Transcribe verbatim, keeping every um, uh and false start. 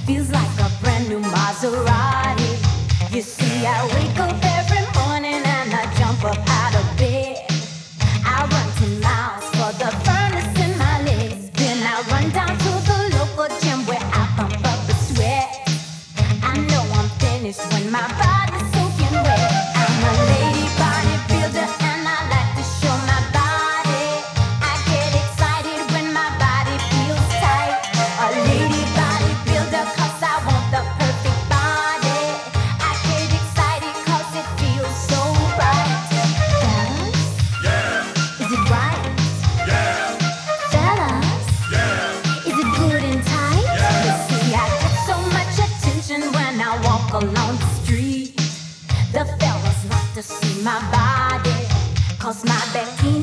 feels like a brand new Maserati. You see, I wake up every morning and I jump up out of bed. I run ten miles for the furnace in my legs. Then I run down to the local gym where I pump up a sweat. I know I'm finished when my body's soaking wet. I'm a lady bodybuilder and I like to show my body. I get excited when my body feels tight. A lady bodybuilder 'cause I want the perfect body. I get excited 'cause it feels so right. Fellas? Yeah. Is it right? Yeah. Fellas? Yeah. Is it good and tight? Yeah. You see, I get so much attention when I walk along the street. The fellas like to see my body, 'cause my bikini